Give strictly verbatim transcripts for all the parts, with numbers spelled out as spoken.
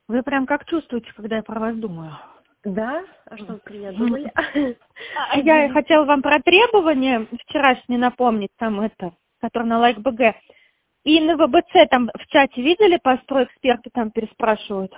Вы прям как чувствуете, когда я про вас думаю? Да? А что вы про меня думали? А Я хотела вам про требования вчерашние напомнить, там это, которые на лайк бэ гэ. И на вэ бэ цэ там в чате видели, постройэксперты там переспрашивают?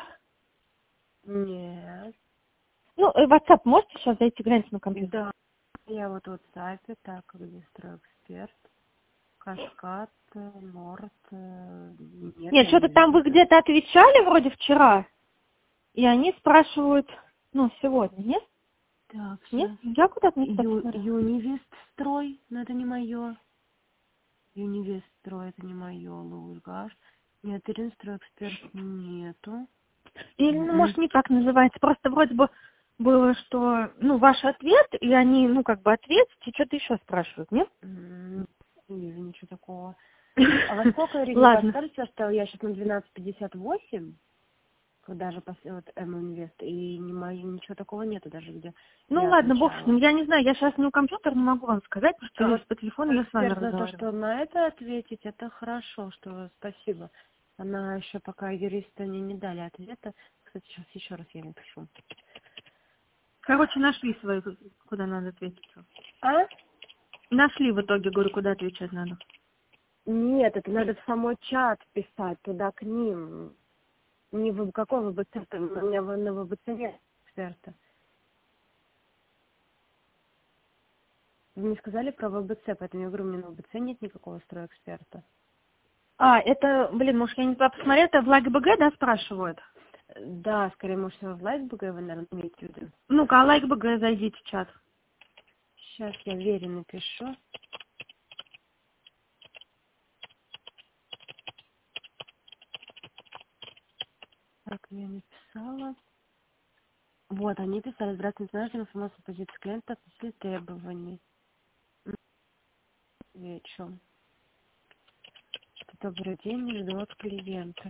Нет. Ну, э, WhatsApp можете сейчас зайти, гляньте на компьютер? Да. Я вот в WhatsApp, так, где стройэксперт, Каскад, Норд, э, нет, Нет, я не что-то там вижу. вы где-то отвечали вроде вчера, и они спрашивают, ну, сегодня, нет? Так, Нет? сейчас. Я куда-то не туда Ю, посмотрела. Юнивест строй, но это не мое. Юнивест строй, это не мое. Лугаш. Нет, Ирин стройэксперт нету. Или, ну, может, не так называется, просто вроде бы было, что, ну, ваш ответ, и они, ну, как бы ответите, и что-то еще спрашивают, нет? М, Не вижу ничего такого. А во сколько, Ирина, Ладно. подскажете, что я сейчас на двенадцать пятьдесят восемь, когда же пос- вот М-инвест, и не мою, ничего такого нету даже, где Ну, я ладно, бог с ним, отвечала. я не знаю, я сейчас не у компьютера, не могу вам сказать, потому что А здесь вот по телефону я с вами эксперт за то, разговариваю. что на это ответить, это хорошо, что спасибо. Она еще пока юристы мне не дали ответа. Кстати, сейчас еще раз я напишу. Короче, нашли свою, куда надо ответить. А? Нашли в итоге, говорю, куда отвечать надо. Нет, это надо в самой чат писать, туда к ним. Не в какой вэ бэ цэ, у меня в- на вэ бэ цэ нет эксперта. Вы мне сказали про вэ бэ цэ, поэтому я говорю, у меня на вэ бэ цэ нет никакого стройэксперта. А, это, блин, может, я не туда посмотрела, это в лайк бэ гэ, да, спрашивают? Да, скорее, может, в лайк бэ гэ вы, наверное, имеете в виду. Ну-ка, а лайк бэ гэ зайдите в чат. Сейчас я Вере напишу. Так, я написала. Вот, они писали, здравствуйте, знаете информацию по позиции клиента относительно требований. М, Вечером. Добрый день, жду от клиента.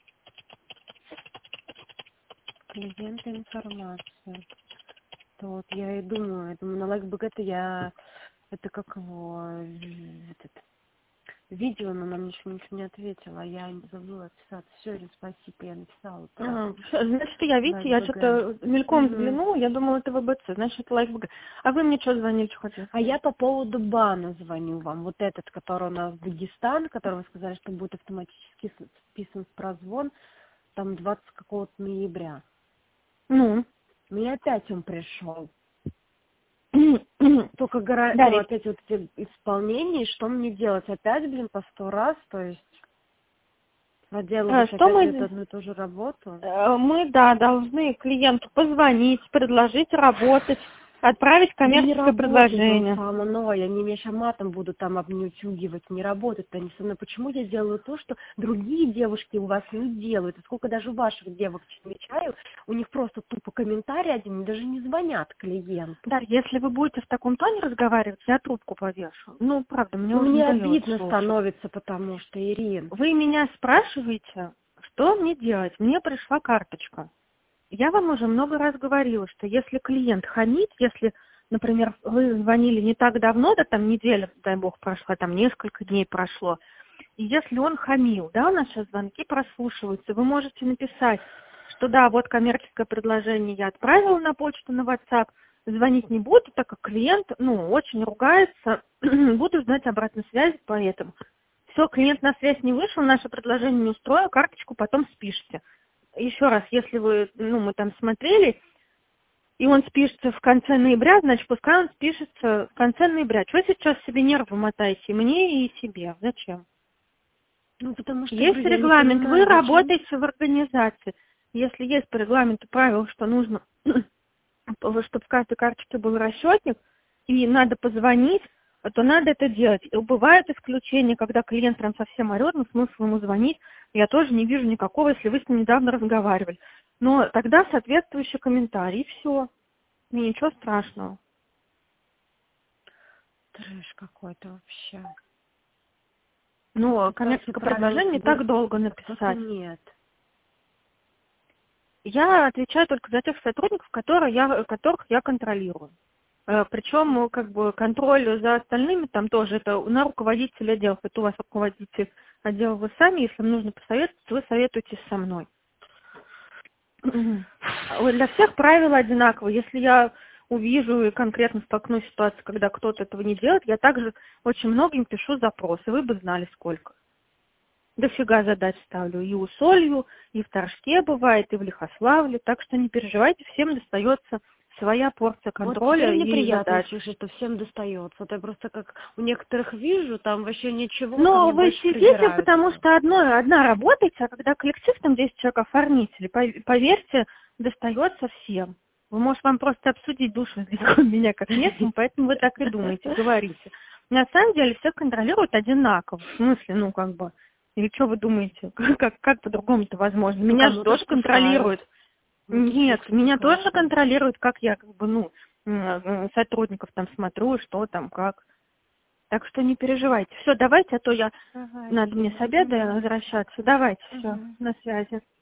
Клиента информацию. То вот я и думаю, я думаю, на лайк бэ гэ-то я, это как его, э, этот, видео, но она мне еще ничего не ответила, а я не забыла писать. Все, Ирин, спасибо, я написала про А, всё, значит, я, видите, лайк я бэ гэ. что-то мельком Угу. взглянула, я думала, это вэ бэ цэ, значит, это лайк бэ гэ. А вы мне что звонили, что хотели? А я по поводу бана звоню вам. Вот этот, который у нас Дагестан, который вы сказали, что будет автоматически с- списан в прозвон, там двадцатого какого-то ноября. Ну, Мне опять он пришел. Только гора... да, ну, Рит. опять вот эти исполнения, и что мне делать? Опять, блин, по сто раз, то есть А, проделывать что опять где-то мы, одну и ту же работу. э, мы, да, должны клиенту позвонить, предложить работать, отправить Да не коммерческое работает он предложение. со мной, они меня сейчас матом будут там обнютюгивать, не работают они со мной. Почему я делаю то, что другие девушки у вас не делают? И сколько даже ваших девок замечаю, у них просто тупо комментарий один, они даже не звонят клиенту. Да, если вы будете в таком тоне разговаривать, я трубку повешу. Ну, правда, мне Ну, уже мне надоело это обидно слушать. становится, потому что, Ирин, Вы меня спрашиваете, что мне делать? Мне пришла карточка. Я вам уже много раз говорила, что если клиент хамит, если, например, вы звонили не так давно, да там неделя, дай бог, прошла, там несколько дней прошло, и если он хамил, да, у нас сейчас звонки прослушиваются, вы можете написать, что да, вот коммерческое предложение я отправила на почту, на WhatsApp, звонить не буду, так как клиент, ну, очень ругается, буду ждать обратной связи, поэтому. Все, клиент на связь не вышел, наше предложение не устроил, карточку потом спишите. Еще раз, если вы, ну, мы там смотрели, и он спишется в конце ноября, значит, пускай он спишется в конце ноября. Чего сейчас себе нервы мотаете? И мне, и себе. Зачем? ну, потому что, Есть говорю, я не регламент, вы понимаю, зачем. работаете в организации. Если есть по регламенту правил, что нужно, чтобы в каждой карточке был расчетник, и надо позвонить, то надо это делать. И бывают исключения, когда клиент прям совсем орет, но смысл ему звонить, я тоже не вижу никакого, если вы с ним недавно разговаривали. Но тогда соответствующий комментарий, и все. И ничего страшного. Трэш какой-то вообще. Но Пытаюсь коммерческое правила предложение не соблюсти, так долго только написать. нет. Я отвечаю только за тех сотрудников, которые я, которых я контролирую. Э, Причем, ну, как бы, контроль за остальными там тоже, это на руководителя отделов, это у вас руководитель отдела вы сами, если вам нужно посоветовать, вы советуетесь со мной. Мгм. Ой, для всех правила одинаковые. Если я увижу и конкретно столкнусь с ситуацией, когда кто-то этого не делает, я также очень многим пишу запросы. Вы бы знали, сколько. Дофига задач ставлю. И у Солью, и в Торжке бывает, и в Лихославле. Так что не переживайте, всем достается своя порция Вот контроля теперь мне и приятно задач. слышать, что всем достается. Вот я просто как у некоторых вижу, там вообще ничего, ко Но мне вы больше сидите, потому придираются. что одно, одна работаете, а когда коллектив, там десять человек оформители, пов- поверьте, достается всем. Вы, может, вам просто обсудить душу у меня как местным, поэтому вы так и думаете, говорите. На самом деле всех контролируют одинаково. В смысле, ну, как бы, или что вы думаете, как, как по-другому-то возможно? Ну, Меня же кому-то тоже спускают. контролируют. Кому-то Нет, списки меня спускают, тоже что ли. контролируют, как я, как бы, ну, м, м, сотрудников там смотрю, что там, как. Так что не переживайте. Все, давайте, а то я Давайте. надо мне с обеда Мгм. возвращаться. Давайте, все, Мгм. на связи.